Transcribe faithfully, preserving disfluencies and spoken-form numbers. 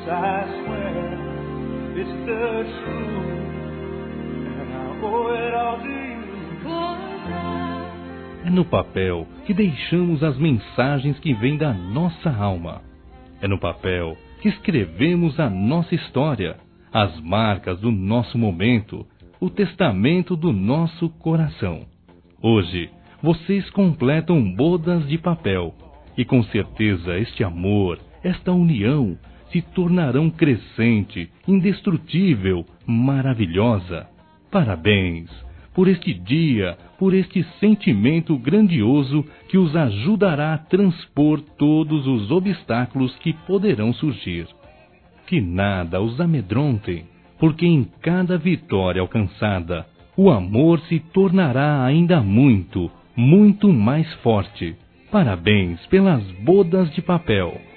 I swear it's the truth, and I owe it all to you. É no papel que deixamos as mensagens que vêm da nossa alma. É no papel que escrevemos a nossa história, as marcas do nosso momento, o testamento do nosso coração. Hoje, vocês completam bodas de papel, e com certeza este amor, esta união, se tornarão crescente, indestrutível, maravilhosa. Parabéns por este dia, por este sentimento grandioso que os ajudará a transpor todos os obstáculos que poderão surgir. Que nada os amedrontem, porque em cada vitória alcançada, o amor se tornará ainda muito, muito mais forte. Parabéns pelas bodas de papel.